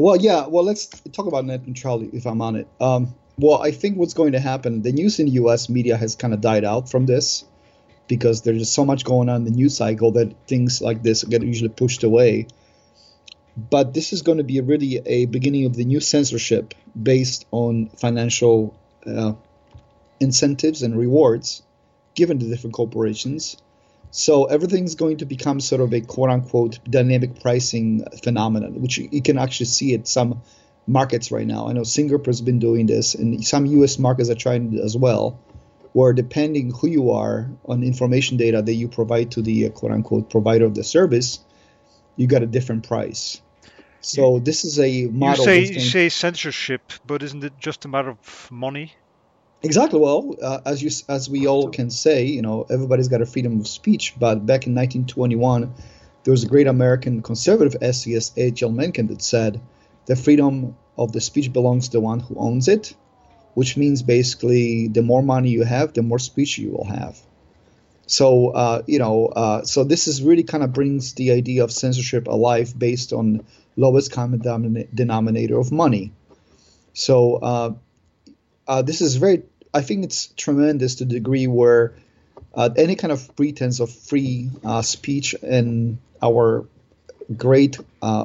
Well, yeah. Well, let's talk about net neutrality if I'm on it. Well, I think what's going to happen, the news in the U.S. media has kind of died out from this because there's just so much going on in the news cycle that things like this get usually pushed away. But this is going to be really a beginning of the new censorship based on financial incentives and rewards given to different corporations. So everything's going to become sort of a quote unquote dynamic pricing phenomenon, which you can actually see at some markets right now. I know Singapore has been doing this, and some US markets are trying it as well, where depending who you are on information data that you provide to the quote unquote provider of the service, you got a different price. So this is a model that's You going say censorship, but isn't it just a matter of money? exactly. Well, as we all can say, everybody's got a freedom of speech. But back in 1921, there was a great American conservative essayist, H.L. Mencken, that said the freedom of the speech belongs to the one who owns it, which means basically the more money you have, the more speech you will have. So so this is really kind of brings the idea of censorship alive based on lowest common denominator of money. So this is very, I think it's tremendous to the degree where any kind of pretense of free speech and our great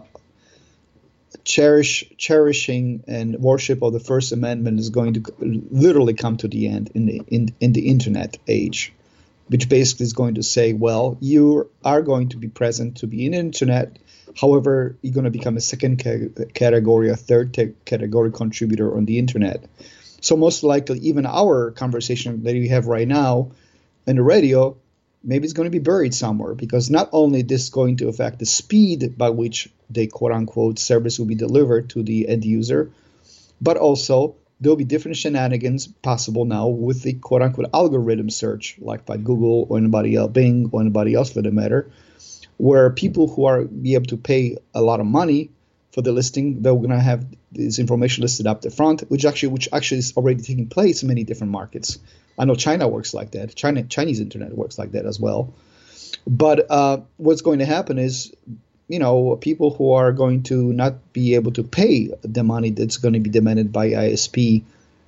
cherishing and worship of the First Amendment is going to literally come to the end in the internet age, which basically is going to say, well, you are going to be present to be in the internet. However, you're going to become a second category, a third category contributor on the internet. So most likely, even our conversation that we have right now in the radio, maybe it's going to be buried somewhere, because not only this is going to affect the speed by which the quote-unquote service will be delivered to the end user, but also there'll be different shenanigans possible now with the quote-unquote algorithm search, like by Google or anybody else, Bing or anybody else for the matter, where people who are be able to pay a lot of money for the listing, they're going to have this information listed up the front, which actually is already taking place in many different markets. I know China works like that. Chinese internet works like that as well. But what's going to happen is, people who are going to not be able to pay the money that's going to be demanded by ISP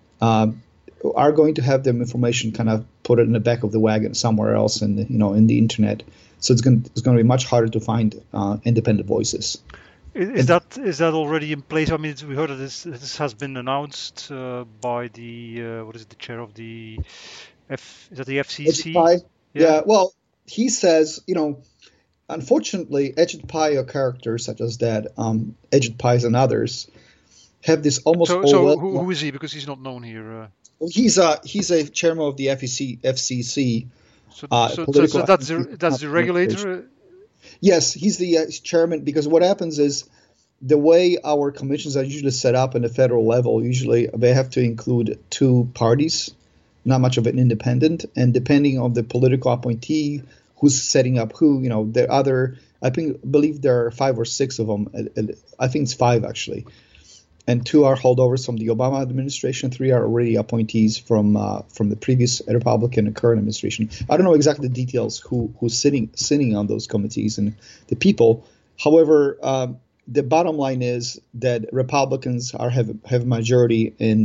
are going to have their information kind of put it in the back of the wagon somewhere else in the internet. So it's going to be much harder to find independent voices. Is that already in place? I mean, we heard that this has been announced by the what is it, the chair of the is that the FCC? Pai? Yeah. Well, he says, unfortunately, Ajit Pai or characters such as that, Ajit Pais and others, have this almost. So who is he? Because he's not known here. He's a chairman of the FCC. So that's the regulator. Yes, he's the chairman, because what happens is the way our commissions are usually set up in the federal level, usually they have to include two parties, not much of an independent, and depending on the political appointee who's setting up who, I believe there are 5 or 6 of them. I think it's 5 actually. And 2 are holdovers from the Obama administration. 3 are already appointees from the previous Republican and current administration. I don't know exactly the details who's sitting on those committees and the people. However, the bottom line is that Republicans have a majority in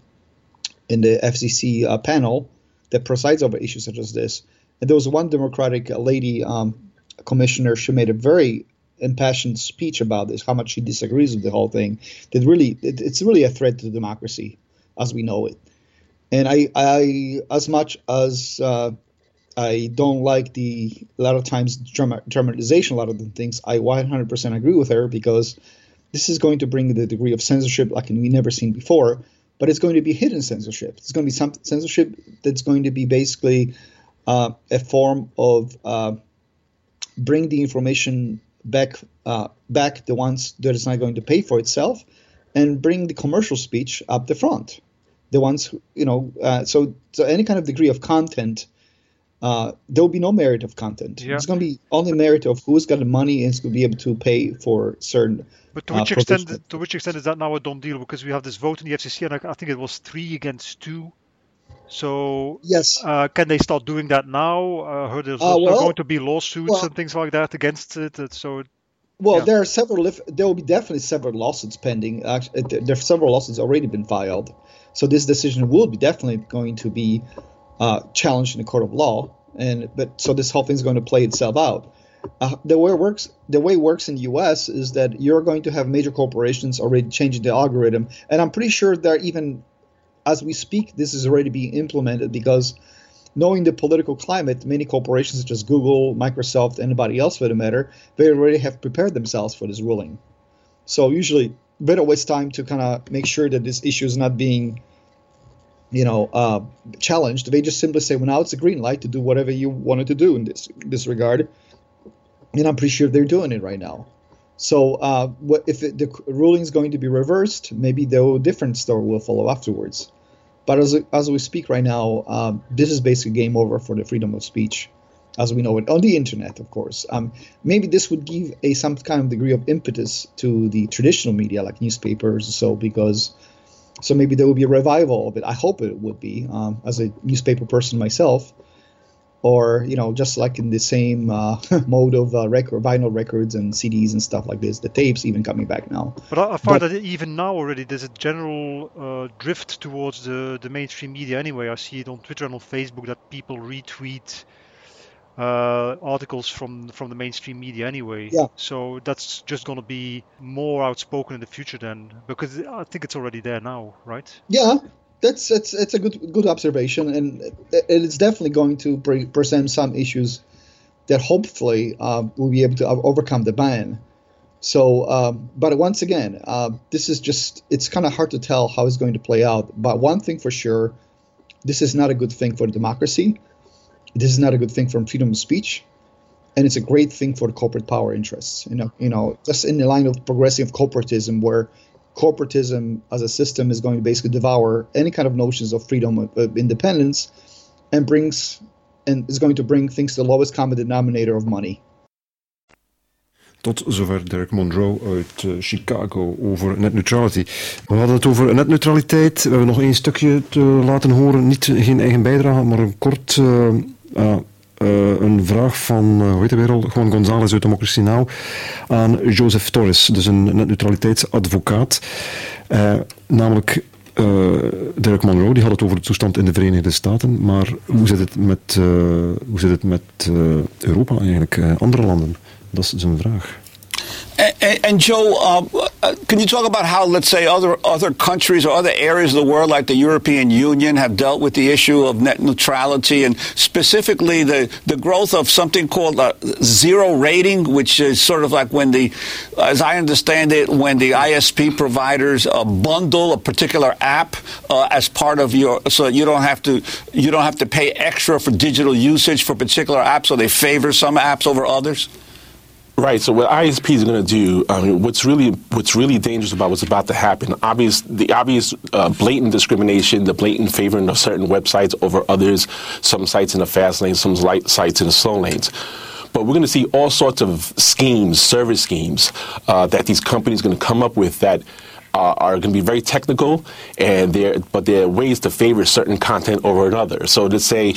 the FCC panel that presides over issues such as this. And there was one Democratic lady commissioner. She made a very impassioned speech about this, how much she disagrees with the whole thing. That really, it's really a threat to democracy as we know it. And I as much as I don't like a lot of times dramatization, a lot of the things, I 100% agree with her, because this is going to bring the degree of censorship like we never seen before. But it's going to be hidden censorship. It's going to be some censorship that's going to be basically a form of bring the information back the ones that is not going to pay for itself, and bring the commercial speech up the front. The ones who, so any kind of degree of content, there will be no merit of content. Yeah. It's going to be only merit of who's got the money and is going to be able to pay for certain. But to which extent is that now a done deal? Because we have this vote in the FCC, and I think it was 3 against 2. So yes, can they start doing that now? I heard there's going to be lawsuits and things like that against it. Well, Yeah. there will be definitely several lawsuits pending. Actually, there are several lawsuits already been filed. So this decision will be definitely going to be challenged in the court of law. So this whole thing is going to play itself out. The way it works in the U.S. is that you're going to have major corporations already changing the algorithm, and I'm pretty sure that even as we speak, this is already being implemented because knowing the political climate, many corporations such as Google, Microsoft, anybody else for the matter, they already have prepared themselves for this ruling. So usually, better waste time to kind of make sure that this issue is not being, challenged. They just simply say, well, now it's a green light to do whatever you wanted to do in this regard. And I'm pretty sure they're doing it right now. So if the ruling is going to be reversed, maybe the different story will follow afterwards. But as we speak right now, this is basically game over for the freedom of speech, as we know it, on the internet, of course. Maybe this would give some kind of degree of impetus to the traditional media, like newspapers or so, so maybe there will be a revival of it. I hope it would be, as a newspaper person myself. Or, just like in the same mode of vinyl records and CDs and stuff like this, the tapes even coming back now. But I find that even now already there's a general drift towards the mainstream media anyway. I see it on Twitter and on Facebook that people retweet articles from the mainstream media anyway. Yeah. So that's just going to be more outspoken in the future then, because I think it's already there now, right? Yeah. That's a good observation, and it's definitely going to present some issues that hopefully we'll be able to overcome the ban. So, but once again, this is it's kind of hard to tell how it's going to play out. But one thing for sure, this is not a good thing for democracy. This is not a good thing for freedom of speech, and it's a great thing for the corporate power interests. Just in the line of progressive corporatism, where corporatism as a system is going to basically devour any kind of notions of freedom of independence and is going to bring things to the lowest common denominator of money. Tot zover Derek Monroe uit Chicago over netneutrality. We hadden het over netneutraliteit. We hebben nog één stukje te laten horen. Geen eigen bijdrage, maar een kort... een vraag van, hoe heet hij weer al? Juan González uit Democracy Now! Aan Joseph Torres, dus een netneutraliteitsadvocaat. Namelijk Derek Monroe, die had het over de toestand in de Verenigde Staten. Maar hoe zit het met Europa eigenlijk, andere landen? Dat is zijn vraag. And Joe, can you talk about how, let's say, other countries or other areas of the world, like the European Union, have dealt with the issue of net neutrality, and specifically the growth of something called zero rating, which is sort of like as I understand it, when the ISP providers bundle a particular app as part of so you don't have to pay extra for digital usage for particular apps, so they favor some apps over others. Right. So what ISPs are going to do, what's really dangerous about what's about to happen, the obvious blatant discrimination, the blatant favoring of certain websites over others, some sites in the fast lanes, some sites in the slow lanes. But we're going to see all sorts of service schemes that these companies are going to come up with that are going to be very technical, but there are ways to favor certain content over another. So let's say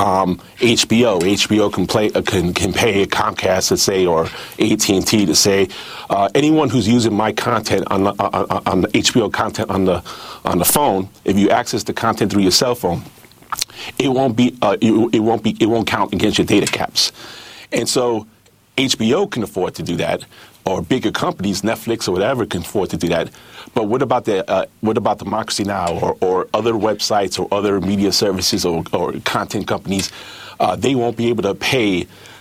HBO can pay Comcast, let's say, or AT&T to say anyone who's using my content on the HBO content on the phone, if you access the content through your cell phone, it won't count against your data caps. And so HBO can afford to do that, or bigger companies, Netflix or whatever, can afford to do that. But what about Democracy Now! or other websites or other media services or content companies? They won't be able to pay